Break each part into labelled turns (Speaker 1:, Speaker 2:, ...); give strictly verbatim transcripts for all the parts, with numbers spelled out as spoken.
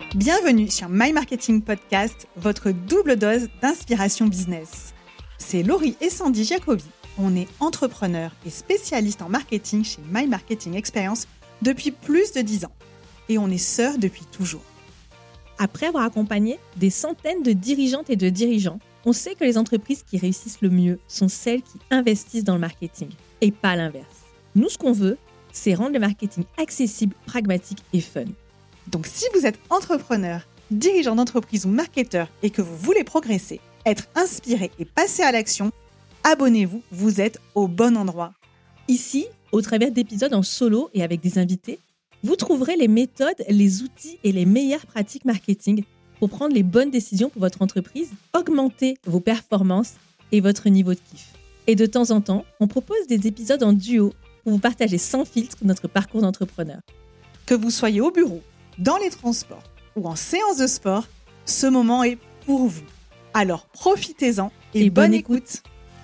Speaker 1: Bienvenue sur My Marketing Podcast, votre double dose d'inspiration business. C'est Laurie et Sandy Jacobi. On est entrepreneurs et spécialistes en marketing chez My Marketing Experience depuis plus de dix ans. Et on est sœurs depuis toujours.
Speaker 2: Après avoir accompagné des centaines de dirigeantes et de dirigeants, on sait que les entreprises qui réussissent le mieux sont celles qui investissent dans le marketing et pas l'inverse. Nous, ce qu'on veut, c'est rendre le marketing accessible, pragmatique et fun.
Speaker 1: Donc si vous êtes entrepreneur, dirigeant d'entreprise ou marketeur et que vous voulez progresser, être inspiré et passer à l'action, abonnez-vous, vous êtes au bon endroit.
Speaker 2: Ici, au travers d'épisodes en solo et avec des invités, vous trouverez les méthodes, les outils et les meilleures pratiques marketing pour prendre les bonnes décisions pour votre entreprise, augmenter vos performances et votre niveau de kiff. Et de temps en temps, on propose des épisodes en duo pour vous partager sans filtre notre parcours d'entrepreneur.
Speaker 1: Que vous soyez au bureau, dans les transports ou en séance de sport, ce moment est pour vous. Alors profitez-en et, et bonne, bonne écoute. écoute.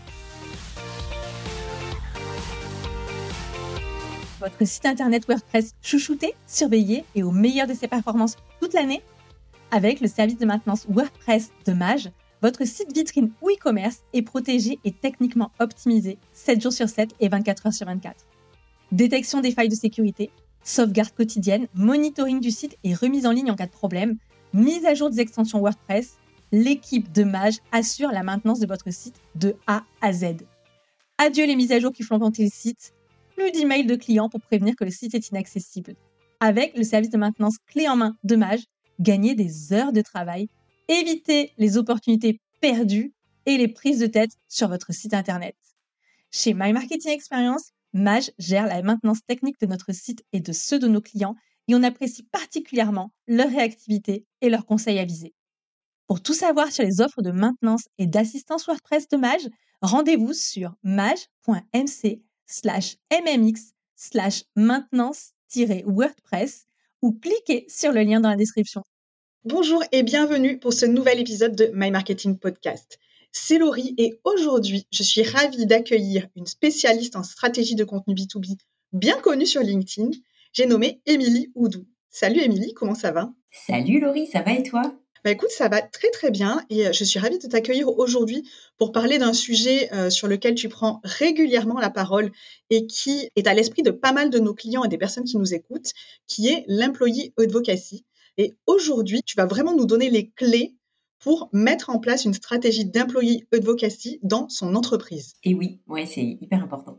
Speaker 2: Votre site internet WordPress chouchouté, surveillé et au meilleur de ses performances toute l'année? Avec le service de maintenance WordPress de Maj, votre site vitrine ou e-commerce est protégé et techniquement optimisé sept jours sur sept et vingt-quatre heures sur vingt-quatre. Détection des failles de sécurité, sauvegarde quotidienne, monitoring du site et remise en ligne en cas de problème, mise à jour des extensions WordPress, l'équipe de Maj assure la maintenance de votre site de A à Z. Adieu les mises à jour qui font planter le site, plus d'emails de clients pour prévenir que le site est inaccessible. Avec le service de maintenance clé en main de Maj, gagnez des heures de travail, évitez les opportunités perdues et les prises de tête sur votre site internet. Chez My Marketing Experience, Maj gère la maintenance technique de notre site et de ceux de nos clients et on apprécie particulièrement leur réactivité et leurs conseils avisés. Pour tout savoir sur les offres de maintenance et d'assistance WordPress de Maj, rendez-vous sur maj.mc slash mmx slash maintenance-wordpress ou cliquez sur le lien dans la description.
Speaker 1: Bonjour et bienvenue pour ce nouvel épisode de My Marketing Podcast. C'est Laurie et aujourd'hui, je suis ravie d'accueillir une spécialiste en stratégie de contenu B deux B bien connue sur LinkedIn. J'ai nommé Émilie Oudou. Salut Émilie, comment ça va?
Speaker 3: Salut Laurie, ça va et toi?
Speaker 1: Bah écoute, ça va très très bien et je suis ravie de t'accueillir aujourd'hui pour parler d'un sujet euh, sur lequel tu prends régulièrement la parole et qui est à l'esprit de pas mal de nos clients et des personnes qui nous écoutent, qui est l'employee advocacy. Et aujourd'hui, tu vas vraiment nous donner les clés pour mettre en place une stratégie d'employee advocacy dans son entreprise.
Speaker 3: Et oui, ouais, c'est hyper important.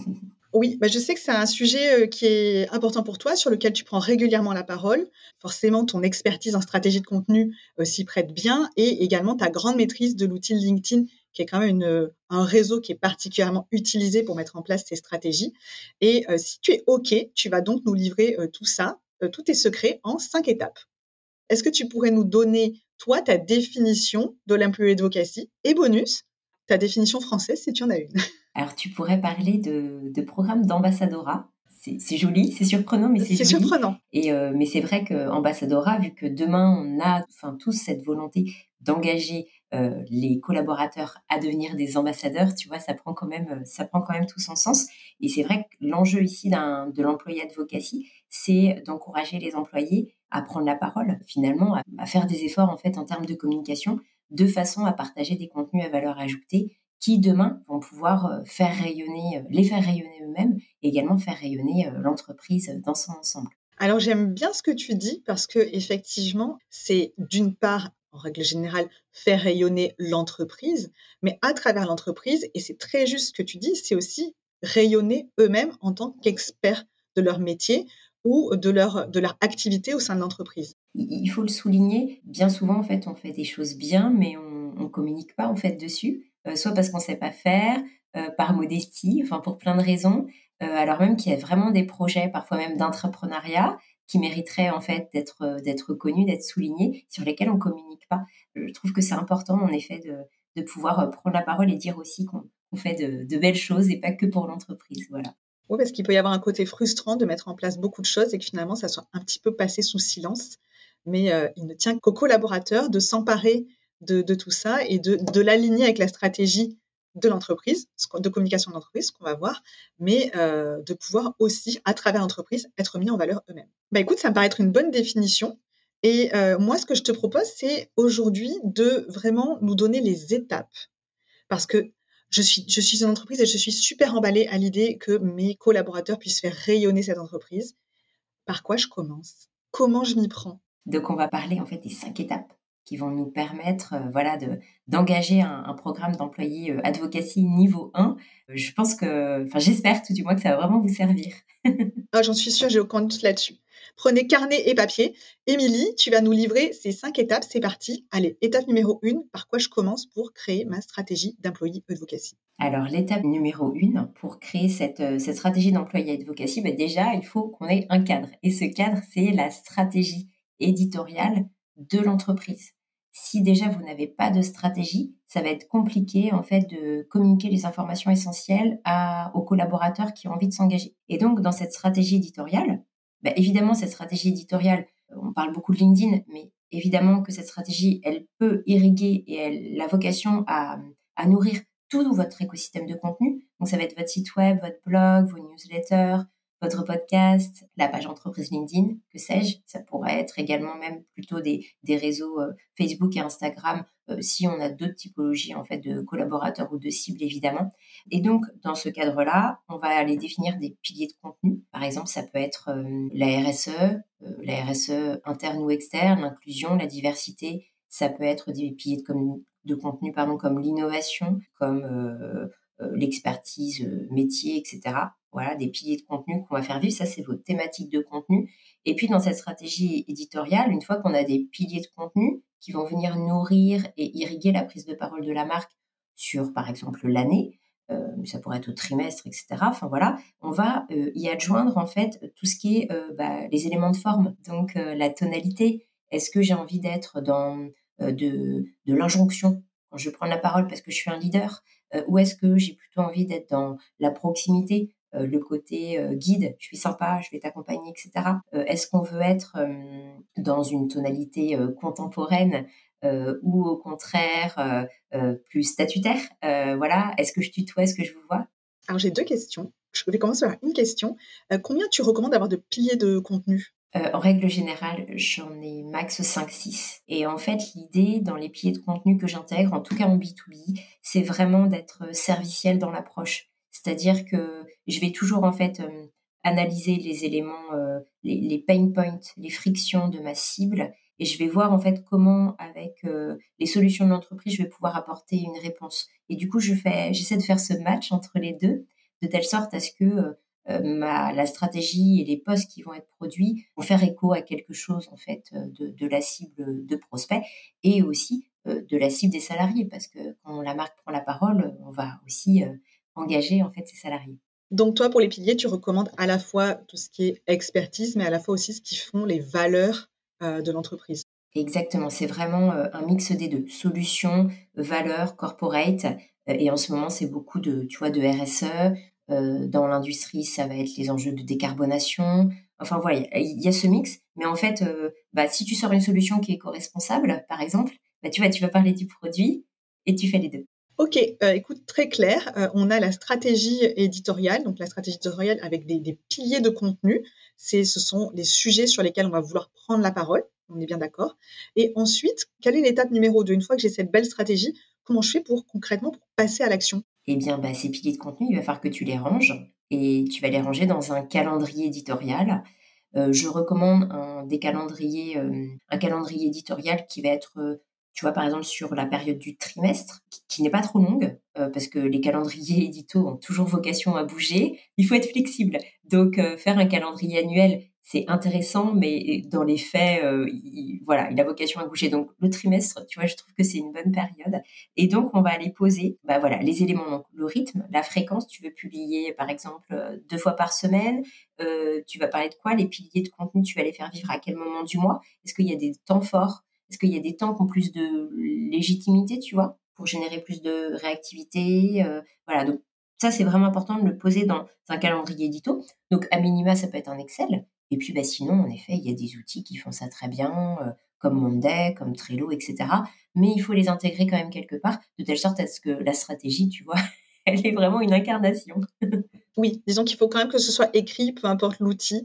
Speaker 1: Oui, bah je sais que c'est un sujet qui est important pour toi, sur lequel tu prends régulièrement la parole. Forcément, ton expertise en stratégie de contenu euh, s'y prête bien et également ta grande maîtrise de l'outil LinkedIn, qui est quand même une, un réseau qui est particulièrement utilisé pour mettre en place ces stratégies. Et euh, si tu es OK, tu vas donc nous livrer euh, tout ça, euh, tous tes secrets en cinq étapes. Est-ce que tu pourrais nous donner, toi, ta définition de l'employee advocacy et bonus, ta définition française si tu en as une?
Speaker 3: Alors, tu pourrais parler de, de programme d'ambassadorat. C'est, c'est joli, c'est surprenant, mais c'est,
Speaker 1: c'est
Speaker 3: joli.
Speaker 1: surprenant.
Speaker 3: Et euh, mais c'est vrai qu'ambassadorat, vu que demain, on a enfin, tous cette volonté d'engager euh, les collaborateurs à devenir des ambassadeurs, tu vois, ça prend quand même, ça prend quand même tout son sens. Et c'est vrai que l'enjeu ici d'un, de l'employé advocacy, c'est d'encourager les employés à prendre la parole, finalement, à, à faire des efforts en fait en termes de communication, de façon à partager des contenus à valeur ajoutée qui demain vont pouvoir faire rayonner, les faire rayonner eux-mêmes et également faire rayonner l'entreprise dans son ensemble.
Speaker 1: Alors j'aime bien ce que tu dis parce que effectivement, c'est d'une part, en règle générale, faire rayonner l'entreprise, mais à travers l'entreprise, et c'est très juste ce que tu dis, c'est aussi rayonner eux-mêmes en tant qu'experts de leur métier ou de leur, de leur activité au sein de l'entreprise.
Speaker 3: Il faut le souligner, bien souvent en fait on fait des choses bien, mais on ne communique pas en fait dessus. Euh, soit parce qu'on ne sait pas faire, euh, par modestie, enfin pour plein de raisons, euh, alors même qu'il y a vraiment des projets, parfois même d'entrepreneuriat, qui mériteraient en fait d'être, euh, d'être connus, d'être soulignés, sur lesquels on ne communique pas. Je trouve que c'est important en effet de, de pouvoir prendre la parole et dire aussi qu'on, qu'on fait de, de belles choses et pas que pour l'entreprise. Voilà.
Speaker 1: Oui, parce qu'il peut y avoir un côté frustrant de mettre en place beaucoup de choses et que finalement ça soit un petit peu passé sous silence, mais euh, il ne tient qu'aux collaborateurs de s'emparer De, de tout ça et de, de l'aligner avec la stratégie de l'entreprise, de communication de l'entreprise, ce qu'on va voir, mais euh, de pouvoir aussi, à travers l'entreprise, être mis en valeur eux-mêmes. Bah écoute, ça me paraît être une bonne définition. Et euh, moi, ce que je te propose, c'est aujourd'hui de vraiment nous donner les étapes. Parce que je suis, je suis une entreprise et je suis super emballée à l'idée que mes collaborateurs puissent faire rayonner cette entreprise. Par quoi je commence? Comment je m'y prends?
Speaker 3: Donc, on va parler en fait des cinq étapes qui vont nous permettre euh, voilà, de, d'engager un, un programme d'employé euh, advocacy niveau un. Euh, je pense que, enfin j'espère tout du moins que ça va vraiment vous servir.
Speaker 1: Ah, j'en suis sûre, j'ai aucun doute là-dessus. Prenez carnet et papier. Émilie, tu vas nous livrer ces cinq étapes. C'est parti. Allez, étape numéro une. Par quoi je commence pour créer ma stratégie d'employee advocacy?
Speaker 3: Alors, l'étape numéro une, pour créer cette, euh, cette stratégie d'employé advocacy, bah, déjà, il faut qu'on ait un cadre. Et ce cadre, c'est la stratégie éditoriale de l'entreprise. Si déjà vous n'avez pas de stratégie, ça va être compliqué en fait de communiquer les informations essentielles à, aux collaborateurs qui ont envie de s'engager. Et donc, dans cette stratégie éditoriale, bah, évidemment, cette stratégie éditoriale, on parle beaucoup de LinkedIn, mais évidemment que cette stratégie, elle peut irriguer et elle a vocation à, à nourrir tout votre écosystème de contenu. Donc, ça va être votre site web, votre blog, vos newsletters, votre podcast, la page entreprise LinkedIn, que sais-je. Ça pourrait être également même plutôt des, des réseaux euh, Facebook et Instagram, euh, si on a d'autres typologies en fait de collaborateurs ou de cibles, évidemment. Et donc, dans ce cadre-là, on va aller définir des piliers de contenu. Par exemple, ça peut être euh, la R S E, euh, la R S E interne ou externe, l'inclusion, la diversité. Ça peut être des piliers de, com- de contenu pardon, comme l'innovation, comme euh, euh, l'expertise euh, métier, et cetera. Voilà, des piliers de contenu qu'on va faire vivre. Ça, c'est vos thématiques de contenu. Et puis, dans cette stratégie éditoriale, une fois qu'on a des piliers de contenu qui vont venir nourrir et irriguer la prise de parole de la marque sur, par exemple, l'année, euh, ça pourrait être au trimestre, et cetera. Enfin, voilà, on va euh, y adjoindre, en fait, tout ce qui est euh, bah, les éléments de forme. Donc, euh, la tonalité. Est-ce que j'ai envie d'être dans euh, de, de l'injonction quand je prends la parole parce que je suis un leader, euh, ou est-ce que j'ai plutôt envie d'être dans la proximité, euh, le côté euh, guide, je suis sympa, je vais t'accompagner, et cetera. Euh, est-ce qu'on veut être euh, dans une tonalité euh, contemporaine euh, ou au contraire euh, euh, plus statutaire? euh, Voilà, est-ce que je tutoie, est-ce que je vous vois?
Speaker 1: Alors, j'ai deux questions. Je vais commencer par une question. Euh, combien tu recommandes d'avoir de piliers de contenu?
Speaker 3: Euh, en règle générale, j'en ai max cinq six. Et en fait, l'idée dans les piliers de contenu que j'intègre, en tout cas en B deux B, c'est vraiment d'être serviciel dans l'approche. C'est-à-dire que je vais toujours en fait euh, analyser les éléments, euh, les, les pain points, les frictions de ma cible, et je vais voir en fait comment, avec euh, les solutions de l'entreprise, je vais pouvoir apporter une réponse. Et du coup, je fais, j'essaie de faire ce match entre les deux, de telle sorte à ce que euh, euh, ma, la stratégie et les posts qui vont être produits vont faire écho à quelque chose en fait euh, de, de la cible de prospect et aussi euh, de la cible des salariés, parce que quand la marque prend la parole, on va aussi euh, engager en fait ses salariés.
Speaker 1: Donc, toi, pour les piliers, tu recommandes à la fois tout ce qui est expertise, mais à la fois aussi ce qui font les valeurs euh, de l'entreprise.
Speaker 3: Exactement, c'est vraiment euh, un mix des deux, solutions, valeurs, corporate, euh, et en ce moment c'est beaucoup de, tu vois, de R S E. Euh, dans l'industrie, ça va être les enjeux de décarbonation. Enfin voilà, il y a ce mix, mais en fait, euh, bah, si tu sors une solution qui est éco-responsable, par exemple, bah, tu vois, tu vas parler du produit et tu fais les deux.
Speaker 1: Ok, euh, écoute, très clair. Euh, on a la stratégie éditoriale, donc la stratégie éditoriale avec des, des piliers de contenu. C'est, ce sont les sujets sur lesquels on va vouloir prendre la parole. On est bien d'accord. Et ensuite, quelle est l'étape numéro deux? Une fois que j'ai cette belle stratégie, comment je fais pour concrètement pour passer à l'action?
Speaker 3: Eh bien, bah, ces piliers de contenu, il va falloir que tu les ranges et tu vas les ranger dans un calendrier éditorial. Euh, je recommande un, des calendriers, euh, un calendrier éditorial qui va être, euh, tu vois, par exemple, sur la période du trimestre, qui, qui n'est pas trop longue, euh, parce que les calendriers éditos ont toujours vocation à bouger. Il faut être flexible. Donc, euh, faire un calendrier annuel, c'est intéressant, mais dans les faits, euh, il, voilà, il a vocation à bouger. Donc, le trimestre, tu vois, je trouve que c'est une bonne période. Et donc, on va aller poser, bah voilà, les éléments, donc le rythme, la fréquence. Tu veux publier, par exemple, deux fois par semaine. Euh, tu vas parler de quoi? Les piliers de contenu, tu vas les faire vivre à quel moment du mois? Est-ce qu'il y a des temps forts? Est-ce qu'il y a des temps qui ont plus de légitimité, tu vois, pour générer plus de réactivité? euh, Voilà, donc ça, c'est vraiment important de le poser dans un calendrier édito. Donc, à minima, ça peut être un Excel. Et puis, bah, sinon, en effet, il y a des outils qui font ça très bien, euh, comme Monday, comme Trello, et cetera. Mais il faut les intégrer quand même quelque part, de telle sorte à ce que la stratégie, tu vois, elle est vraiment une incarnation.
Speaker 1: Oui, disons qu'il faut quand même que ce soit écrit, peu importe l'outil.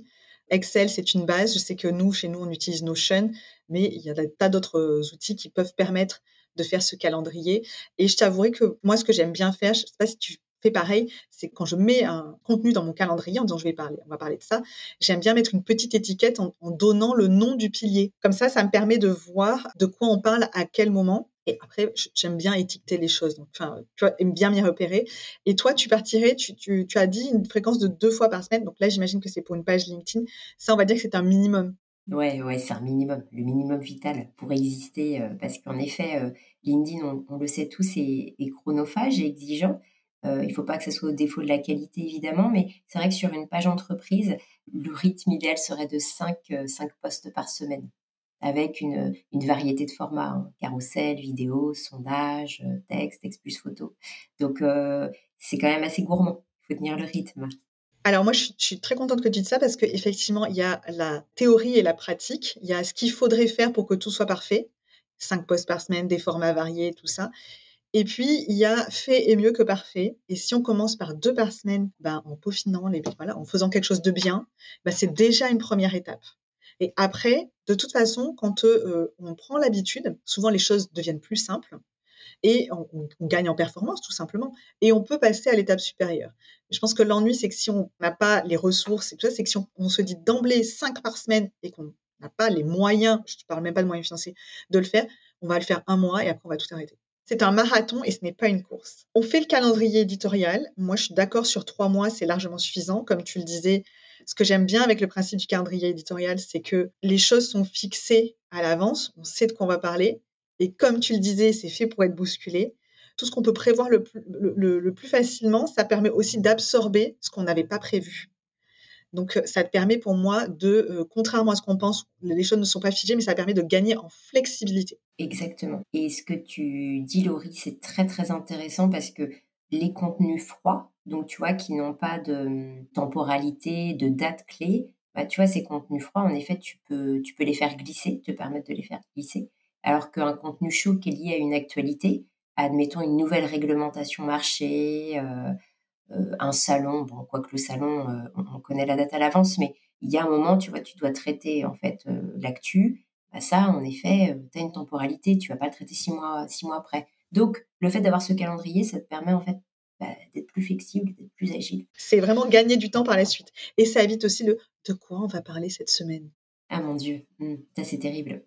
Speaker 1: Excel, c'est une base. Je sais que nous, chez nous, on utilise Notion, mais il y a des tas d'autres outils qui peuvent permettre de faire ce calendrier. Et je t'avouerai que moi, ce que j'aime bien faire, je ne sais pas si tu fais pareil, c'est quand je mets un contenu dans mon calendrier en disant je vais parler, on va parler de ça, j'aime bien mettre une petite étiquette en, en donnant le nom du pilier. Comme ça, ça me permet de voir de quoi on parle à quel moment. Et après, j'aime bien étiqueter les choses, donc enfin, tu vois, bien m'y repérer. Et toi, tu partirais, tu, tu, tu as dit une fréquence de deux fois par semaine. Donc là, j'imagine que c'est pour une page LinkedIn. Ça, on va dire que c'est un minimum.
Speaker 3: Ouais, ouais, c'est un minimum, le minimum vital pour exister, euh, parce qu'en effet, euh, LinkedIn, on, on le sait tous, est, est chronophage et exigeant. Euh, il ne faut pas que ce soit au défaut de la qualité, évidemment, mais c'est vrai que sur une page entreprise, le rythme idéal serait de cinq posts par semaine, avec une, une variété de formats, hein, carrousel, vidéo, sondage, texte, texte plus photo. Donc, euh, c'est quand même assez gourmand. Il faut tenir le rythme.
Speaker 1: Alors moi, je, je suis très contente que tu dises ça parce qu'effectivement, il y a la théorie et la pratique. Il y a ce qu'il faudrait faire pour que tout soit parfait. Cinq posts par semaine, des formats variés, tout ça. Et puis, il y a fait est mieux que parfait. Et si on commence par deux par semaine, ben, en peaufinant, les, voilà, en faisant quelque chose de bien, ben, c'est déjà une première étape. Et après, de toute façon, quand euh, on prend l'habitude, souvent les choses deviennent plus simples et on, on, on gagne en performance tout simplement. Et on peut passer à l'étape supérieure. Je pense que l'ennui, c'est que si on n'a pas les ressources et tout ça, c'est que si on, on se dit d'emblée cinq par semaine et qu'on n'a pas les moyens, je ne parle même pas de moyens financiers, de le faire, on va le faire un mois et après on va tout arrêter. C'est un marathon et ce n'est pas une course. On fait le calendrier éditorial. Moi, je suis d'accord sur trois mois, c'est largement suffisant. Comme tu le disais, ce que j'aime bien avec le principe du calendrier éditorial, c'est que les choses sont fixées à l'avance. On sait de quoi on va parler. Et comme tu le disais, c'est fait pour être bousculé. Tout ce qu'on peut prévoir le plus, le, le, le plus facilement, ça permet aussi d'absorber ce qu'on n'avait pas prévu. Donc, ça te permet pour moi de, euh, contrairement à ce qu'on pense, les choses ne sont pas figées, mais ça permet de gagner en flexibilité.
Speaker 3: Exactement. Et ce que tu dis, Laurie, c'est très, très intéressant parce que les contenus froids, donc tu vois, qui n'ont pas de temporalité, de date clé, bah, tu vois, ces contenus froids, en effet, tu peux, tu peux les faire glisser, te permettre de les faire glisser. Alors qu'un contenu chaud qui est lié à une actualité, admettons une nouvelle réglementation marché, euh, euh, un salon, bon, quoique le salon, euh, on, on connaît la date à l'avance, mais il y a un moment, tu vois, tu dois traiter en fait euh, l'actu. Bah ça, en effet, euh, tu as une temporalité, tu vas pas le traiter six mois, six mois après. Donc, le fait d'avoir ce calendrier, ça te permet en fait bah, d'être plus flexible, d'être plus agile.
Speaker 1: C'est vraiment gagner du temps par la suite. Et ça évite aussi le « de quoi on va parler cette semaine ?»
Speaker 3: Ah mon Dieu, mmh, ça c'est terrible.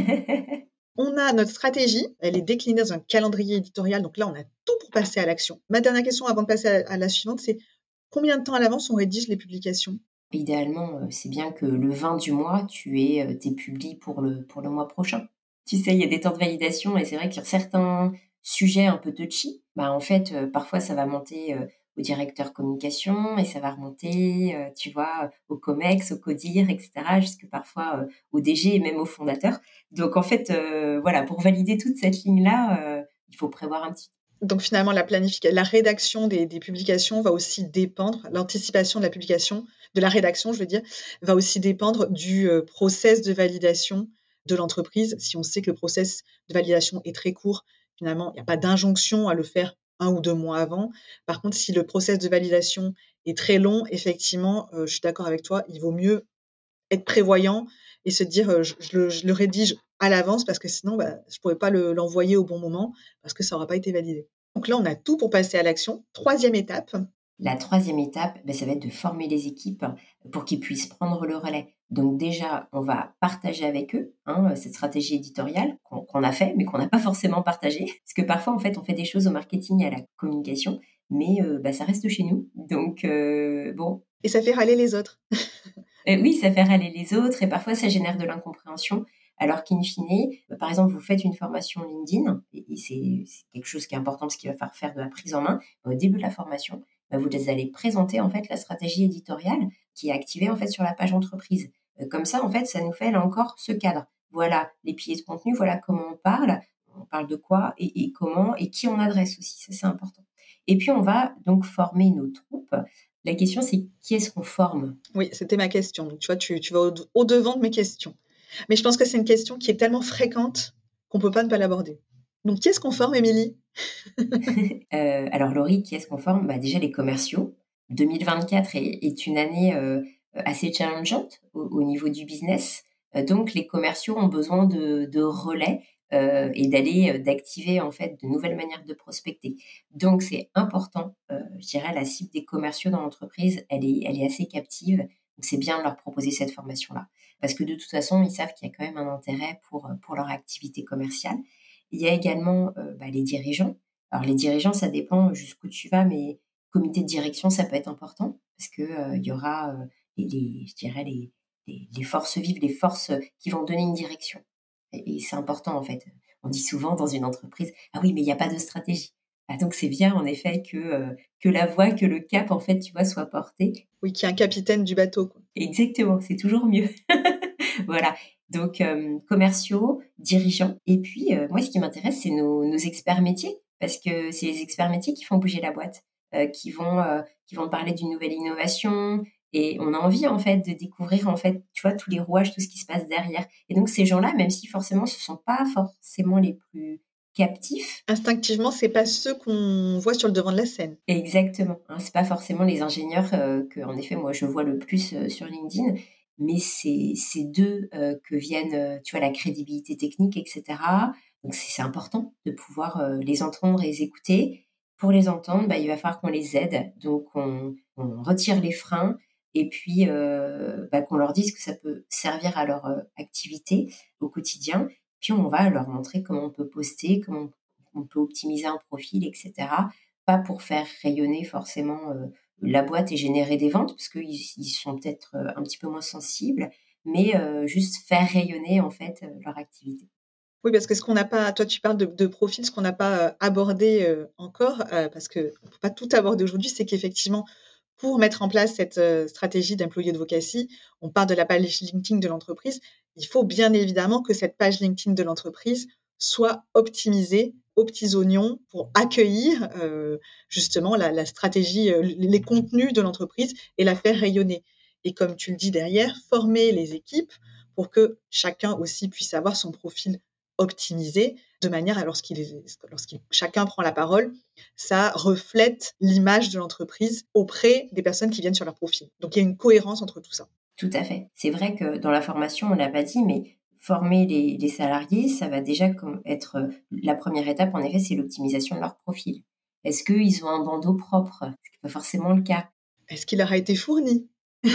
Speaker 1: On a notre stratégie, elle est déclinée dans un calendrier éditorial, donc là on a tout pour passer à l'action. Ma dernière question avant de passer à, à la suivante, c'est combien de temps à l'avance on rédige les publications ?
Speaker 3: Idéalement, euh, c'est bien que le vingt du mois, tu aies euh, tes publis pour le, pour le mois prochain. Tu sais, il y a des temps de validation et c'est vrai que sur certains sujets un peu touchy, bah en fait, euh, parfois ça va monter euh, au directeur communication et ça va remonter, euh, tu vois, au COMEX, au CODIR, et cetera, jusque parfois euh, au D G et même au fondateur. Donc en fait, euh, voilà, pour valider toute cette ligne-là, euh, il faut prévoir un petit.
Speaker 1: Donc finalement, la planification, la rédaction des, des publications va aussi dépendre, l'anticipation de la publication, de la rédaction, je veux dire, va aussi dépendre du euh, process de validation de l'entreprise. Si on sait que le process de validation est très court, finalement, il n'y a pas d'injonction à le faire un ou deux mois avant. Par contre, si le process de validation est très long, effectivement, euh, je suis d'accord avec toi, il vaut mieux être prévoyant et se dire euh, je, je, le, je le rédige à l'avance parce que sinon, bah, je ne pourrais pas le, l'envoyer au bon moment parce que ça n'aura pas été validé. Donc là, on a tout pour passer à l'action. Troisième étape.
Speaker 3: La troisième étape, ben, ça va être de former les équipes pour qu'ils puissent prendre le relais. Donc déjà, on va partager avec eux hein, cette stratégie éditoriale qu'on, qu'on a fait, mais qu'on n'a pas forcément partagée. Parce que parfois, en fait, on fait des choses au marketing et à la communication, mais euh, ben, ça reste chez nous. Donc, euh, bon.
Speaker 1: Et ça fait râler les autres.
Speaker 3: euh, oui, ça fait râler les autres et parfois, ça génère de l'incompréhension. Alors qu'in fine, bah, par exemple, vous faites une formation LinkedIn, et, et c'est, c'est quelque chose qui est important parce qu'il va falloir faire de la prise en main. Au début de la formation, bah, vous allez présenter en fait la stratégie éditoriale qui est activée en fait sur la page entreprise. Euh, comme ça, en fait, ça nous fait là encore ce cadre. Voilà les piliers de contenu, voilà comment on parle, on parle de quoi et, et comment et qui on adresse aussi, ça c'est important. Et puis on va donc former nos troupes. La question c'est qui est-ce qu'on forme ?
Speaker 1: Oui, c'était ma question. Donc, tu vois, tu, tu vas au, au devant de mes questions. Mais je pense que c'est une question qui est tellement fréquente qu'on ne peut pas ne pas l'aborder. Donc, qui est-ce qu'on forme, Émilie ?
Speaker 3: euh, Alors, Laurie, qui est-ce qu'on forme ? Bah, déjà, les commerciaux. deux mille vingt-quatre est, est une année euh, assez challengeante au, au niveau du business. Euh, donc, les commerciaux ont besoin de, de relais euh, et d'aller, euh, d'activer en fait de nouvelles manières de prospecter. Donc, c'est important. Euh, je dirais la cible des commerciaux dans l'entreprise, elle est, elle est assez captive. Donc, c'est bien de leur proposer cette formation-là. Parce que de toute façon, ils savent qu'il y a quand même un intérêt pour, pour leur activité commerciale. Il y a également euh, bah, les dirigeants. Alors, les dirigeants, ça dépend jusqu'où tu vas, mais comité de direction, ça peut être important parce que euh, il y aura euh, les, les- je dirais les, les, les forces vives, les forces qui vont donner une direction. Et, et c'est important en fait. On dit souvent dans une entreprise, ah oui, mais il n'y a pas de stratégie. Ah, donc c'est bien en effet que euh, que la voix, que le cap en fait, tu vois, soit porté.
Speaker 1: Oui, qui est un capitaine du bateau, quoi.
Speaker 3: Exactement, c'est toujours mieux. Voilà. Donc, euh, commerciaux, dirigeants. Et puis, euh, moi, ce qui m'intéresse, c'est nos, nos experts métiers, parce que c'est les experts métiers qui font bouger la boîte, euh, qui vont, euh, qui vont parler d'une nouvelle innovation. Et on a envie, en fait, de découvrir, en fait, tu vois, tous les rouages, tout ce qui se passe derrière. Et donc, ces gens-là, même si forcément, ce sont pas forcément les plus captifs.
Speaker 1: Instinctivement, c'est pas ceux qu'on voit sur le devant de la scène.
Speaker 3: Exactement. Hein, c'est pas forcément les ingénieurs euh, que, en effet, moi, je vois le plus euh, sur LinkedIn, mais c'est c'est d'eux euh, que viennent, euh, tu vois, la crédibilité technique, et cetera. Donc, c'est c'est important de pouvoir euh, les entendre et les écouter. Pour les entendre, bah, il va falloir qu'on les aide. Donc, on, on retire les freins et puis euh, bah, qu'on leur dise que ça peut servir à leur euh, activité au quotidien. Puis, on va leur montrer comment on peut poster, comment on peut optimiser un profil, et cetera. Pas pour faire rayonner forcément euh, la boîte et générer des ventes, parce qu'ils ils sont peut-être euh, un petit peu moins sensibles, mais euh, juste faire rayonner en fait euh, leur activité.
Speaker 1: Oui, parce que ce qu'on n'a pas, toi tu parles de, de profil, ce qu'on n'a pas euh, abordé euh, encore, euh, parce qu'on ne peut pas tout aborder aujourd'hui, c'est qu'effectivement, pour mettre en place cette euh, stratégie d'employé advocacy, on parle de la page LinkedIn de l'entreprise. Il faut bien évidemment que cette page LinkedIn de l'entreprise soit optimisée aux petits oignons pour accueillir euh, justement la, la stratégie, euh, les contenus de l'entreprise et la faire rayonner. Et comme tu le dis derrière, former les équipes pour que chacun aussi puisse avoir son profil optimisé de manière à lorsqu'il est, lorsqu'il chacun prend la parole, ça reflète l'image de l'entreprise auprès des personnes qui viennent sur leur profil. Donc il y a une cohérence entre tout ça.
Speaker 3: Tout à fait. C'est vrai que dans la formation, on l'a pas dit, mais former les, les salariés, ça va déjà comme être euh, la première étape. En effet, c'est l'optimisation de leur profil. Est-ce qu'ils ont un bandeau propre? Ce qui n'est pas forcément le cas.
Speaker 1: Est-ce qu'il leur a été fourni?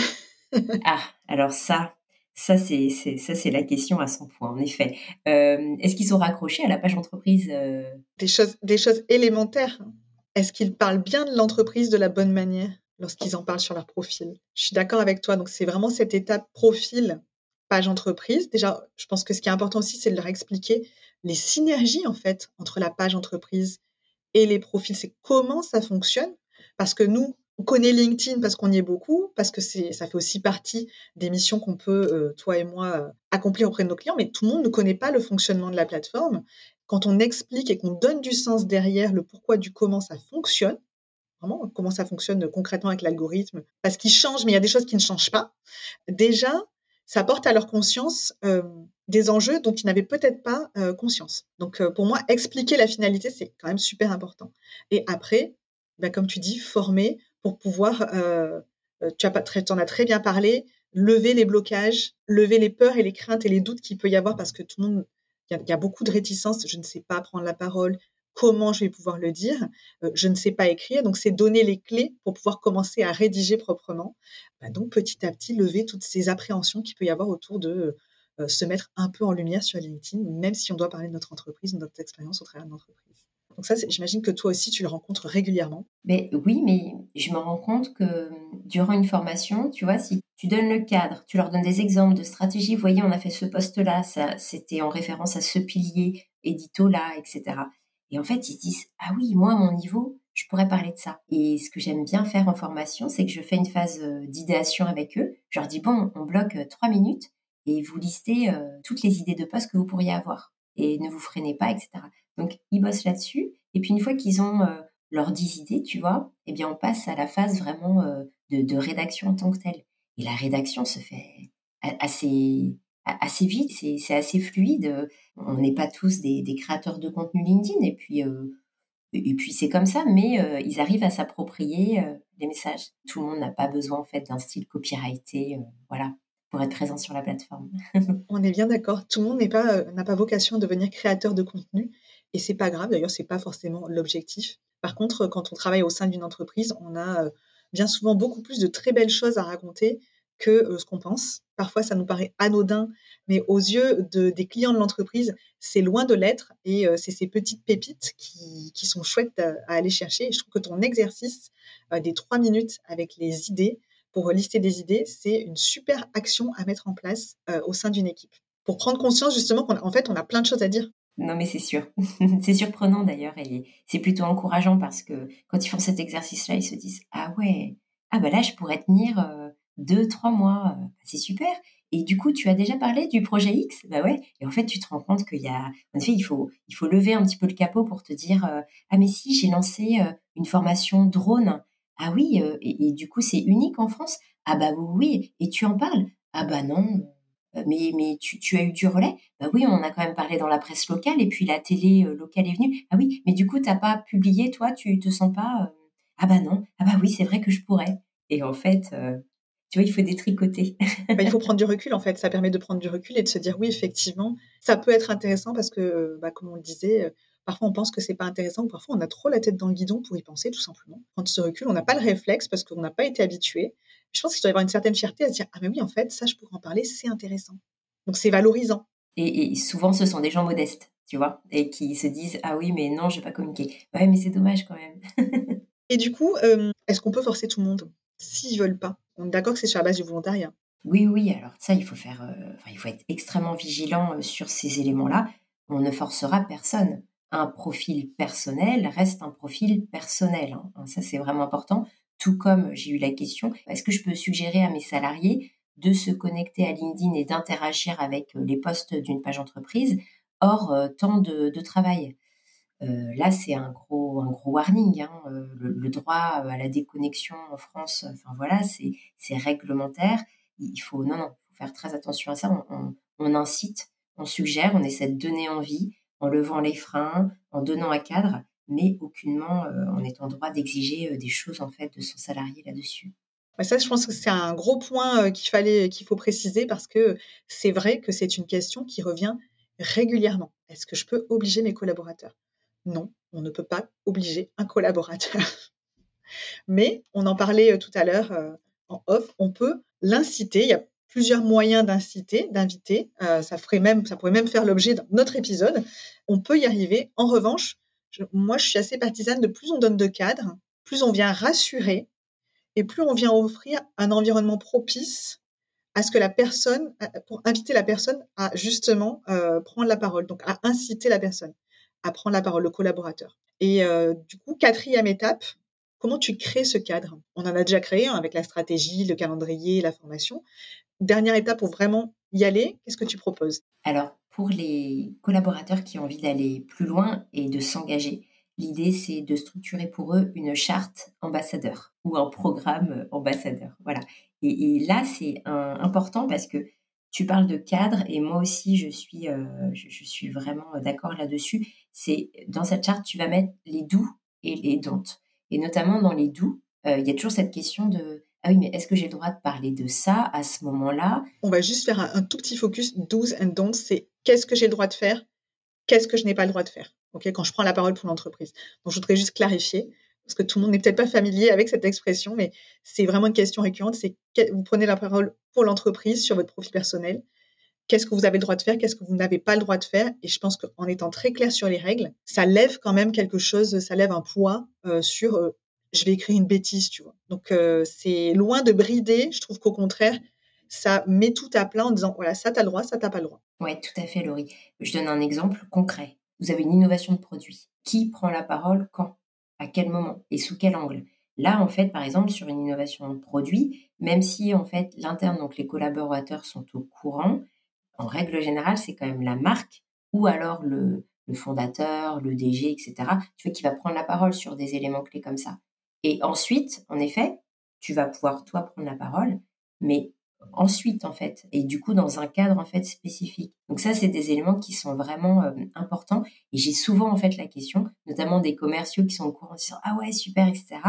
Speaker 3: Ah, alors ça, ça c'est, c'est, ça c'est la question à cent points, en effet. Euh, est-ce qu'ils sont raccrochés à la page entreprise euh,
Speaker 1: Des choses, des choses élémentaires. Est-ce qu'ils parlent bien de l'entreprise de la bonne manière lorsqu'ils en parlent sur leur profil? Je suis d'accord avec toi. Donc c'est vraiment cette étape profil, page entreprise. Déjà, je pense que ce qui est important aussi, c'est de leur expliquer les synergies en fait entre la page entreprise et les profils. C'est comment ça fonctionne. Parce que nous, on connaît LinkedIn parce qu'on y est beaucoup, parce que c'est, ça fait aussi partie des missions qu'on peut, euh, toi et moi, euh, accomplir auprès de nos clients, mais tout le monde ne connaît pas le fonctionnement de la plateforme. Quand on explique et qu'on donne du sens derrière le pourquoi du comment ça fonctionne, vraiment comment ça fonctionne concrètement avec l'algorithme, parce qu'il change, mais il y a des choses qui ne changent pas, déjà, ça porte à leur conscience euh, des enjeux dont ils n'avaient peut-être pas euh, conscience. Donc, euh, pour moi, expliquer la finalité, c'est quand même super important. Et après, bah, comme tu dis, former pour pouvoir, euh, euh, tu as pas très, t'en as très bien parlé, lever les blocages, lever les peurs et les craintes et les doutes qu'il peut y avoir parce que tout le monde, il y, a- y a beaucoup de réticences. Je ne sais pas prendre la parole. Comment je vais pouvoir le dire? Euh, je ne sais pas écrire. Donc, c'est donner les clés pour pouvoir commencer à rédiger proprement. Bah, donc, petit à petit, lever toutes ces appréhensions qu'il peut y avoir autour de euh, se mettre un peu en lumière sur LinkedIn, même si on doit parler de notre entreprise, de notre expérience au travers de l'entreprise. Donc ça, c'est- j'imagine que toi aussi, tu le rencontres régulièrement.
Speaker 3: Mais oui, mais je me rends compte que durant une formation, tu vois, si tu donnes le cadre, tu leur donnes des exemples de stratégies, vous voyez, on a fait ce poste-là, ça, c'était en référence à ce pilier édito-là, et cetera. Et en fait, ils se disent, ah oui, moi, à mon niveau, je pourrais parler de ça. Et ce que j'aime bien faire en formation, c'est que je fais une phase euh, d'idéation avec eux. Je leur dis, bon, on bloque euh, trois minutes et vous listez euh, toutes les idées de poste que vous pourriez avoir. Et ne vous freinez pas, et cetera. Donc, ils bossent là-dessus. Et puis, une fois qu'ils ont euh, leurs dix idées, tu vois, eh bien, on passe à la phase vraiment euh, de, de rédaction en tant que telle. Et la rédaction se fait a- assez, a- assez vite, c'est, c'est assez fluide. On n'est pas tous des, des créateurs de contenu LinkedIn, et puis, euh, et puis c'est comme ça, mais euh, ils arrivent à s'approprier euh, les messages. Tout le monde n'a pas besoin en fait d'un style copyrighté, euh, voilà, pour être présent sur la plateforme.
Speaker 1: On est bien d'accord. Tout le monde n'est pas, euh, n'a pas vocation à devenir créateur de contenu et c'est pas grave. D'ailleurs, c'est pas forcément l'objectif. Par contre, quand on travaille au sein d'une entreprise, on a euh, bien souvent beaucoup plus de très belles choses à raconter que euh, ce qu'on pense. Parfois, ça nous paraît anodin, mais aux yeux de, des clients de l'entreprise, c'est loin de l'être et euh, c'est ces petites pépites qui, qui sont chouettes à, à aller chercher. Et je trouve que ton exercice euh, des trois minutes avec les idées, pour lister des idées, c'est une super action à mettre en place euh, au sein d'une équipe. Pour prendre conscience justement qu'en fait, on a plein de choses à dire.
Speaker 3: Non, mais c'est sûr. C'est surprenant d'ailleurs et c'est plutôt encourageant parce que quand ils font cet exercice-là, ils se disent ah ouais, ah bah là je pourrais tenir euh, deux, trois mois, euh, c'est super. Et du coup, tu as déjà parlé du projet X, bah ouais. Et en fait, tu te rends compte qu'il y a, en effet, il faut, il faut lever un petit peu le capot pour te dire euh, ah mais si j'ai lancé euh, une formation drone, ah oui, euh, et, et du coup c'est unique en France, ah bah oui, oui. Et tu en parles, ah bah non. Euh, mais mais tu, tu as eu du relais? Bah oui, on en a quand même parlé dans la presse locale et puis la télé euh, locale est venue. Ah oui, mais du coup, t'as pas publié, toi, tu te sens pas euh, ah bah non, ah bah oui, c'est vrai que je pourrais. Et en fait, euh, tu vois, il faut détricoter.
Speaker 1: Bah, il faut prendre du recul en fait. Ça permet de prendre du recul et de se dire oui, effectivement, ça peut être intéressant parce que, bah, comme on le disait, euh, parfois on pense que c'est pas intéressant ou parfois on a trop la tête dans le guidon pour y penser tout simplement. Quand ce recul, on n'a pas le réflexe parce qu'on n'a pas été habitué. Je pense qu'il doit y avoir une certaine fierté à se dire ah mais oui, en fait, ça je pourrais en parler, c'est intéressant. Donc c'est valorisant.
Speaker 3: Et, et souvent, ce sont des gens modestes, tu vois, et qui se disent ah oui, mais non, je vais pas communiquer. Ouais, mais c'est dommage quand même.
Speaker 1: Et du coup, euh, est-ce qu'on peut forcer tout le monde s'ils veulent pas? On est d'accord que c'est sur la base du volontariat.
Speaker 3: Oui, oui, alors ça, il faut faire, euh, enfin, il faut être extrêmement vigilant euh, sur ces éléments-là. On ne forcera personne. Un profil personnel reste un profil personnel, hein. Hein, ça, c'est vraiment important. Tout comme j'ai eu la question, est-ce que je peux suggérer à mes salariés de se connecter à LinkedIn et d'interagir avec euh, les posts d'une page entreprise hors euh, temps de, de travail? Euh, là, c'est un gros, un gros warning, hein. Euh, le, le droit à la déconnexion en France, enfin voilà, c'est, c'est réglementaire. Il faut, non, non, faut faire très attention à ça. On, on, on incite, on suggère, on essaie de donner envie en levant les freins, en donnant un cadre, mais aucunement euh, on est en droit d'exiger euh, des choses en fait de son salarié là-dessus.
Speaker 1: Bah, ça, je pense que c'est un gros point euh, qu'il fallait, qu'il faut préciser parce que c'est vrai que c'est une question qui revient régulièrement. Est-ce que je peux obliger mes collaborateurs? Non, on ne peut pas obliger un collaborateur. Mais on en parlait euh, tout à l'heure euh, en off, on peut l'inciter. Il y a plusieurs moyens d'inciter, d'inviter. Euh, ça ferait même, ça pourrait même faire l'objet d'un autre épisode. On peut y arriver. En revanche, je- moi, je suis assez partisane de plus on donne de cadres, plus on vient rassurer et plus on vient offrir un environnement propice à ce que la personne, à- pour inviter la personne à justement euh, prendre la parole, donc à inciter la personne à prendre la parole, le collaborateur. Et euh, du coup, quatrième étape, comment tu crées ce cadre? On en a déjà créé un avec la stratégie, le calendrier, la formation. Dernière étape pour vraiment y aller, qu'est-ce que tu proposes?
Speaker 3: Alors, pour les collaborateurs qui ont envie d'aller plus loin et de s'engager, l'idée, c'est de structurer pour eux une charte ambassadeur ou un programme ambassadeur. Voilà. Et, et là, c'est un- important parce que tu parles de cadre et moi aussi, je suis, euh, je, je suis vraiment d'accord là-dessus. C'est dans cette charte, tu vas mettre les do's et les don'ts. Et notamment dans les do's, euh, il y a toujours cette question de ah oui, mais est-ce que j'ai le droit de parler de ça à ce moment-là?
Speaker 1: On va juste faire un, un tout petit focus do's and don'ts, c'est qu'est-ce que j'ai le droit de faire, qu'est-ce que je n'ai pas le droit de faire, ok, quand je prends la parole pour l'entreprise. Donc, je voudrais juste clarifier, parce que tout le monde n'est peut-être pas familier avec cette expression, mais c'est vraiment une question récurrente, c'est que- vous prenez la parole pour l'entreprise sur votre profil personnel, qu'est-ce que vous avez le droit de faire, qu'est-ce que vous n'avez pas le droit de faire, et je pense qu'en étant très clair sur les règles, ça lève quand même quelque chose, ça lève un poids euh, sur euh, je vais écrire une bêtise, tu vois. Donc, euh, c'est loin de brider, je trouve qu'au contraire, ça met tout à plat en disant, voilà, ça, t'as le droit, ça, t'as pas le droit.
Speaker 3: Ouais, tout à fait, Laurie. Je donne un exemple concret. Vous avez une innovation de produit. Qui prend la parole quand? À quel moment? Et sous quel angle? Là, en fait, par exemple, sur une innovation de produit, même si, en fait, l'interne, donc les collaborateurs sont au courant, en règle générale, c'est quand même la marque ou alors le, le fondateur, le D G, et cetera, tu vois, qui va prendre la parole sur des éléments clés comme ça. Et ensuite, en effet, tu vas pouvoir, toi, prendre la parole, mais ensuite, en fait, et du coup, dans un cadre, en fait, spécifique. Donc ça, c'est des éléments qui sont vraiment euh, importants. Et j'ai souvent, en fait, la question, notamment des commerciaux qui sont au courant, en disant, ah ouais, super, et cetera.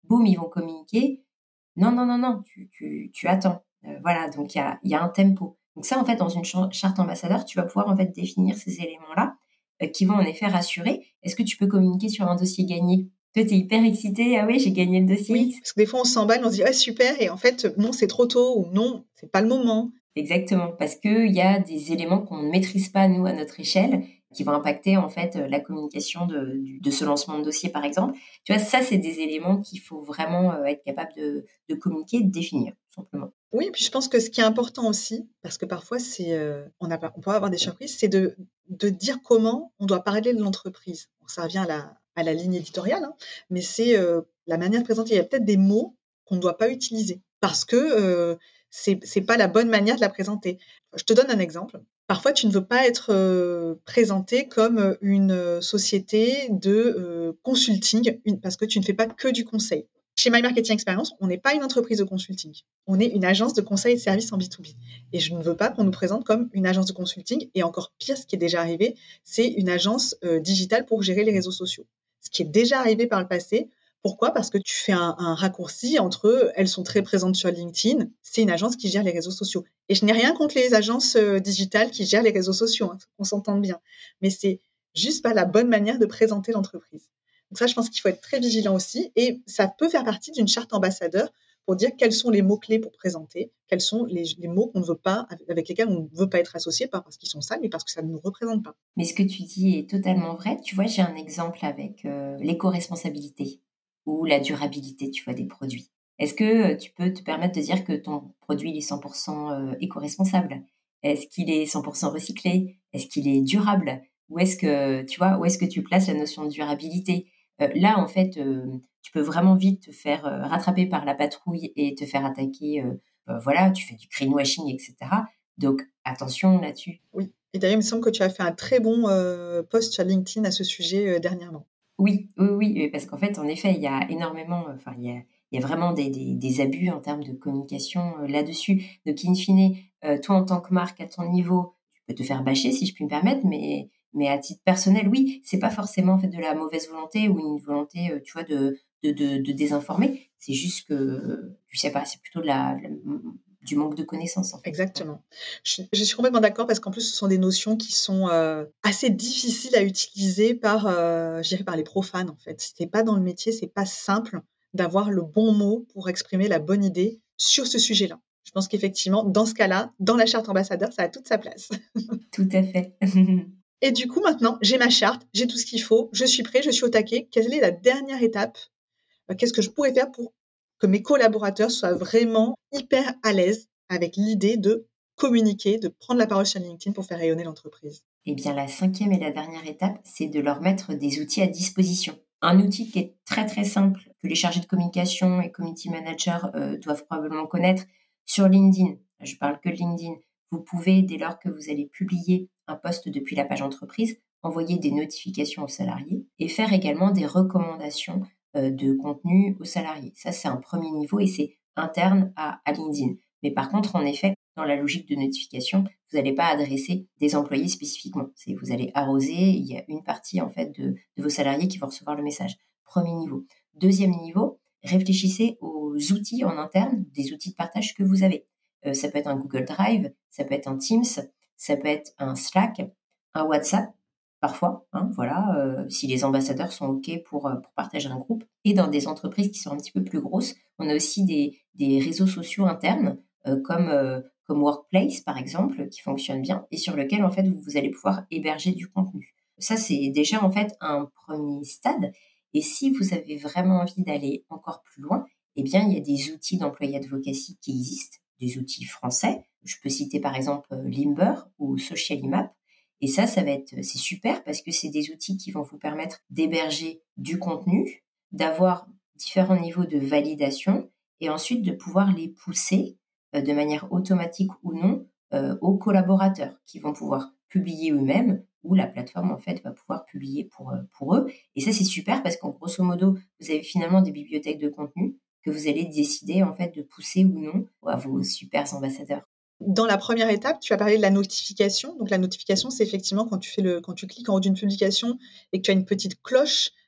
Speaker 3: boum, ils vont communiquer. Non, non, non, non, tu, tu, tu attends. Euh, voilà, donc il y a, y a un tempo. Donc ça, en fait, dans une ch- charte ambassadeur, tu vas pouvoir en fait définir ces éléments-là euh, qui vont en effet rassurer. Est-ce que tu peux communiquer sur un dossier gagné? Toi, tu es hyper excité. Ah oui, j'ai gagné le dossier
Speaker 1: Oui,
Speaker 3: X.
Speaker 1: parce que des fois, on s'emballe, on se dit: «Ouais, super» et en fait, non, c'est trop tôt ou non, c'est pas le moment.
Speaker 3: Exactement, parce qu'il y a des éléments qu'on ne maîtrise pas, nous, à notre échelle, qui vont impacter, en fait, euh, la communication de, du- de ce lancement de dossier, par exemple. Tu vois, ça, c'est des éléments qu'il faut vraiment euh, être capable de, de communiquer, de définir, tout simplement.
Speaker 1: Oui, puis je pense que ce qui est important aussi, parce que parfois c'est, heu, on a pas on peut avoir des surprises, c'est de de dire comment on doit parler de l'entreprise. Bon, ça revient à la à la ligne éditoriale, hein, mais c'est, heu, la manière de présenter. Il y a peut-être des mots qu'on ne doit pas utiliser parce que, heu, c'est c'est pas la bonne manière de la présenter. Je te donne un exemple. Parfois, tu ne veux pas être, heu, présenté comme, heu, une, heu, société de, heu, consulting, une parce que tu ne fais pas que du conseil. Chez My Marketing Experience, on n'est pas une entreprise de consulting. On est une agence de conseil et de services en B deux B. Et je ne veux pas qu'on nous présente comme une agence de consulting. Et encore pire, ce qui est déjà arrivé, c'est une agence euh, digitale pour gérer les réseaux sociaux. Ce qui est déjà arrivé par le passé. Pourquoi? Parce que tu fais un, un raccourci entre elles sont très présentes sur LinkedIn, c'est une agence qui gère les réseaux sociaux. Et je n'ai rien contre les agences euh, digitales qui gèrent les réseaux sociaux, hein, qu'on s'entende bien. Mais c'est juste pas la bonne manière de présenter l'entreprise. Donc ça, je pense qu'il faut être très vigilant aussi. Et ça peut faire partie d'une charte ambassadeur pour dire quels sont les mots-clés pour présenter, quels sont les, les mots qu'on ne veut pas, avec lesquels on ne veut pas être associé, pas parce qu'ils sont sales, mais parce que ça ne nous représente pas.
Speaker 3: Mais ce que tu dis est totalement vrai. Tu vois, j'ai un exemple avec euh, l'éco-responsabilité ou la durabilité, tu vois, des produits. Est-ce que euh, tu peux te permettre de dire que ton produit il est cent pour cent euh, éco-responsable? Est-ce qu'il est cent pour cent recyclé? Est-ce qu'il est durable? Où est-ce que, tu vois, où est-ce que tu places la notion de durabilité? Euh, Là, en fait, euh, tu peux vraiment vite te faire euh, rattraper par la patrouille et te faire attaquer. Euh, euh, voilà, tu fais du greenwashing, et cetera. Donc, attention là-dessus.
Speaker 1: Oui. Et d'ailleurs, il me semble que tu as fait un très bon euh, post sur LinkedIn à ce sujet euh, dernièrement.
Speaker 3: Oui, oui, oui, oui, parce qu'en fait, en effet, il y a énormément, enfin, il y a, il y a vraiment des, des, des abus en termes de communication euh, là-dessus. Donc, in fine, euh, toi, en tant que marque, à ton niveau, tu peux te faire bâcher, si je puis me permettre, mais, mais à titre personnel, oui, c'est pas forcément en fait de la mauvaise volonté ou une volonté, euh, tu vois, de, de, de, de désinformer. C'est juste que, tu sais pas, c'est plutôt de la, de la- du manque de connaissances, en fait.
Speaker 1: Exactement. Je, je suis complètement d'accord parce qu'en plus, ce sont des notions qui sont euh, assez difficiles à utiliser par, euh, je dirais, par les profanes, en fait. Si t'es pas dans le métier, c'est pas simple d'avoir le bon mot pour exprimer la bonne idée sur ce sujet-là. Je pense qu'effectivement, dans ce cas-là, dans la charte ambassadeur, ça a toute sa place.
Speaker 3: Tout à fait.
Speaker 1: Et du coup, maintenant, j'ai ma charte, j'ai tout ce qu'il faut, je suis prêt, je suis au taquet. Quelle est la dernière étape? Euh, Qu'est-ce que je pourrais faire pour que mes collaborateurs soient vraiment hyper à l'aise avec l'idée de communiquer, de prendre la parole sur LinkedIn pour faire rayonner l'entreprise?
Speaker 3: Eh bien, la cinquième et la dernière étape, c'est de leur mettre des outils à disposition. Un outil qui est très très simple, que les chargés de communication et community managers euh, doivent probablement connaître, sur LinkedIn. Je parle que de LinkedIn. Vous pouvez, dès lors que vous allez publier un post depuis la page entreprise, envoyer des notifications aux salariés et faire également des recommandations euh, de contenu aux salariés. Ça, c'est un premier niveau et c'est interne à, à LinkedIn. Mais par contre, en effet, dans la logique de notification, vous n'allez pas adresser des employés spécifiquement. C'est, vous allez arroser, il y a une partie en fait de, de vos salariés qui vont recevoir le message. Premier niveau. Deuxième niveau, réfléchissez aux outils en interne, des outils de partage que vous avez. Euh, ça peut être un Google Drive, ça peut être un Teams, ça peut être un Slack, un WhatsApp, parfois, hein, voilà, euh, si les ambassadeurs sont OK pour, euh, pour partager un groupe. Et dans des entreprises qui sont un petit peu plus grosses, on a aussi des, des réseaux sociaux internes, euh, comme... Euh, comme Workplace, par exemple, qui fonctionne bien et sur lequel, en fait, vous, vous allez pouvoir héberger du contenu. Ça, c'est déjà, en fait, un premier stade. Et si vous avez vraiment envie d'aller encore plus loin, eh bien, il y a des outils d'employé advocacy qui existent, des outils français. Je peux citer, par exemple, Limber ou Socialimap. Et ça, ça va être, c'est super parce que c'est des outils qui vont vous permettre d'héberger du contenu, d'avoir différents niveaux de validation et ensuite de pouvoir les pousser de manière automatique ou non euh, aux collaborateurs qui vont pouvoir publier eux-mêmes ou la plateforme en fait va pouvoir publier pour, euh, pour eux. Et ça c'est super parce qu'en grosso modo, vous avez finalement des bibliothèques de contenu que vous allez décider en fait de pousser ou non à vos super ambassadeurs.
Speaker 1: Dans la première étape, tu as parlé de la notification. Donc la notification, c'est effectivement quand tu fais le, quand tu cliques en haut d'une publication et que tu as une petite cloche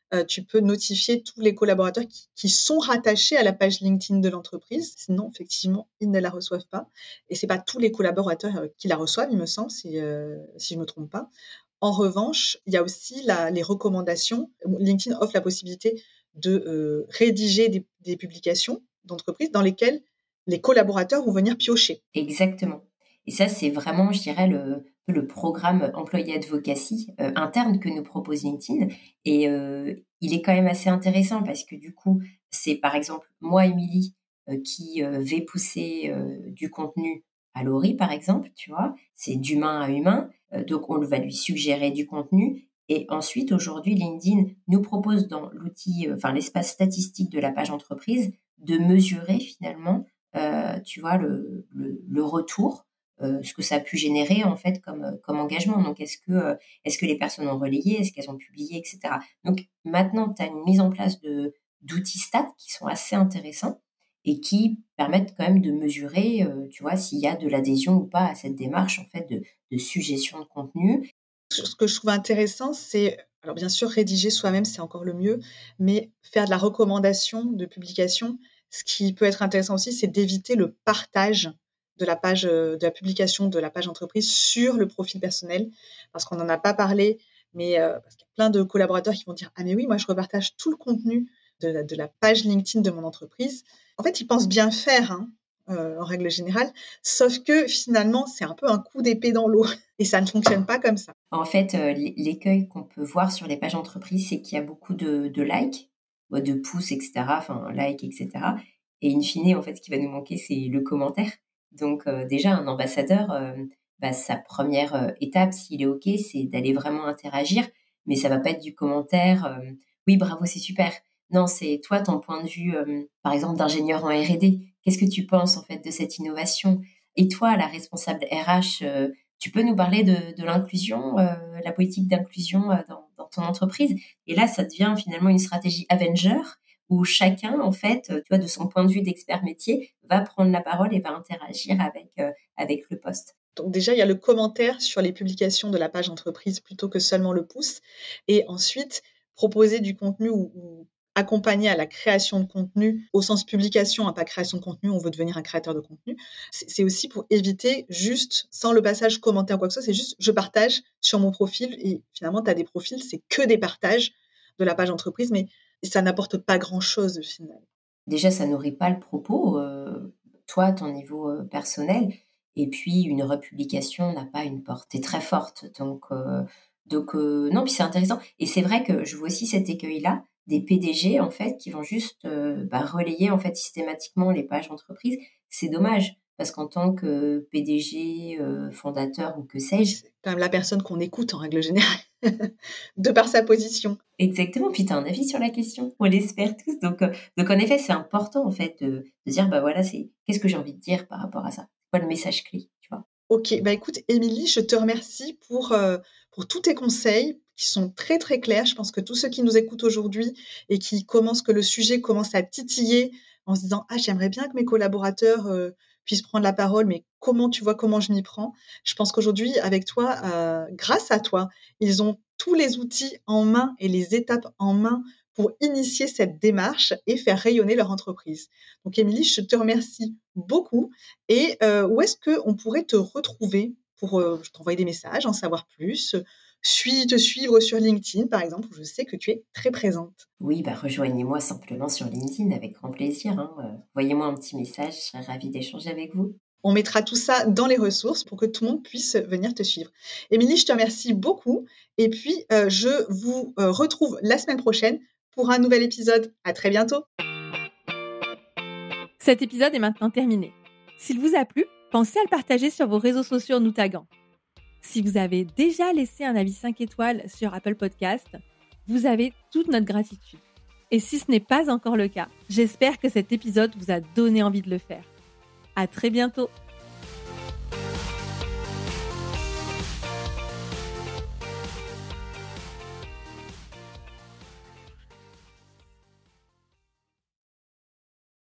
Speaker 1: euh, tu peux notifier tous les collaborateurs qui, qui sont rattachés à la page LinkedIn de l'entreprise. Sinon, effectivement, ils ne la reçoivent pas. Et c'est pas tous les collaborateurs euh, qui la reçoivent, il me semble, si, euh, si je me trompe pas. En revanche, il y a aussi la, les recommandations. LinkedIn offre la possibilité de euh, rédiger des, des publications d'entreprise dans lesquelles les collaborateurs vont venir piocher.
Speaker 3: Exactement. Et ça, c'est vraiment, je dirais, le, le programme Employee Advocacy euh, interne que nous propose LinkedIn. Et euh, il est quand même assez intéressant parce que du coup, c'est par exemple moi, Émilie, euh, qui euh, vais pousser euh, du contenu à Laurie, par exemple, tu vois. C'est d'humain à humain. Euh, donc, on va lui suggérer du contenu. Et ensuite, aujourd'hui, LinkedIn nous propose dans l'outil, euh, enfin l'espace statistique de la page entreprise, de mesurer finalement, euh, tu vois, le, le, le retour. Euh, ce que ça a pu générer en fait comme, comme engagement. Donc, est-ce que, euh, est-ce que les personnes ont relayé, est-ce qu'elles ont publié, et cetera. Donc, maintenant, tu as une mise en place de, d'outils stats qui sont assez intéressants et qui permettent quand même de mesurer, euh, tu vois, s'il y a de l'adhésion ou pas à cette démarche en fait de, de suggestion de contenu.
Speaker 1: Ce que je trouve intéressant, c'est, alors bien sûr, rédiger soi-même, c'est encore le mieux, mais faire de la recommandation de publication, ce qui peut être intéressant aussi, c'est d'éviter le partage de la page, de la publication de la page entreprise sur le profil personnel, parce qu'on n'en a pas parlé, mais euh, parce qu'il y a plein de collaborateurs qui vont dire « Ah mais oui, moi je repartage tout le contenu de la, de la page LinkedIn de mon entreprise ». En fait, ils pensent bien faire, hein, euh, en règle générale, sauf que finalement, c'est un peu un coup d'épée dans l'eau et ça ne fonctionne pas comme ça.
Speaker 3: En fait, euh, l'écueil qu'on peut voir sur les pages entreprises, c'est qu'il y a beaucoup de, de likes, de pouces, et cetera, enfin, likes, et cetera. Et in fine, en fait, ce qui va nous manquer, c'est le commentaire. Donc, euh, déjà, un ambassadeur, euh, bah, sa première euh, étape, s'il est OK, c'est d'aller vraiment interagir. Mais ça va pas être du commentaire. Euh, oui, bravo, c'est super. Non, c'est toi, ton point de vue, euh, par exemple, d'ingénieur en R et D. Qu'est-ce que tu penses, en fait, de cette innovation? Et toi, la responsable R H, euh, tu peux nous parler de, de l'inclusion, euh, la politique d'inclusion euh, dans, dans ton entreprise? Et là, ça devient finalement une stratégie Avenger où chacun, en fait, tu vois, de son point de vue d'expert métier, va prendre la parole et va interagir avec, euh, avec le poste.
Speaker 1: Donc déjà, il y a le commentaire sur les publications de la page entreprise plutôt que seulement le pouce. Et ensuite, proposer du contenu ou, ou accompagner à la création de contenu, au sens publication, hein, pas création de contenu, on veut devenir un créateur de contenu. C'est, c'est aussi pour éviter juste, sans le passage commentaire ou quoi que ce soit, c'est juste je partage sur mon profil et finalement, tu as des profils, c'est que des partages de la page entreprise, mais ça n'apporte pas grand-chose au final.
Speaker 3: Déjà, ça nourrit pas le propos, euh, toi, à ton niveau euh, personnel. Et puis, une republication n'a pas une portée très forte. Donc, euh, donc euh, non, puis c'est intéressant. Et c'est vrai que je vois aussi cet écueil-là des P D G, en fait, qui vont juste euh, bah, relayer, en fait, systématiquement les pages entreprises. C'est dommage, parce qu'en tant que P D G, euh, fondateur ou que sais-je...
Speaker 1: C'est quand même la personne qu'on écoute en règle générale, de par sa position.
Speaker 3: Exactement, puis tu as un avis sur la question, on l'espère tous. Donc, euh, donc en effet, c'est important, en fait, de, de dire, bah voilà, c'est qu'est-ce que j'ai envie de dire par rapport à ça? Quoi le message clé, tu vois?
Speaker 1: Ok, bah écoute, Émilie, je te remercie pour, euh, pour tous tes conseils qui sont très très clairs. Je pense que tous ceux qui nous écoutent aujourd'hui et qui commencent, que le sujet commence à titiller en se disant « Ah, j'aimerais bien que mes collaborateurs euh, puissent prendre la parole, mais comment tu vois comment je m'y prends ?» Je pense qu'aujourd'hui, avec toi, euh, grâce à toi, ils ont tous les outils en main et les étapes en main pour initier cette démarche et faire rayonner leur entreprise. Donc, Émilie, je te remercie beaucoup. Et euh, où est-ce qu'on pourrait te retrouver pour euh, t'envoyer des messages, en savoir plus, suis, te suivre sur LinkedIn, par exemple, où je sais que tu es très présente?
Speaker 3: Oui, bah rejoignez-moi simplement sur LinkedIn avec grand plaisir. Hein. Euh, Voyez-moi un petit message, je serais ravie d'échanger avec vous.
Speaker 1: On mettra tout ça dans les ressources pour que tout le monde puisse venir te suivre. Émilie, je te remercie beaucoup. Et puis, euh, je vous euh, retrouve la semaine prochaine pour un nouvel épisode. À très bientôt.
Speaker 2: Cet épisode est maintenant terminé. S'il vous a plu, pensez à le partager sur vos réseaux sociaux en nous taguant. Si vous avez déjà laissé un avis cinq étoiles sur Apple Podcast, vous avez toute notre gratitude. Et si ce n'est pas encore le cas, j'espère que cet épisode vous a donné envie de le faire. À très bientôt.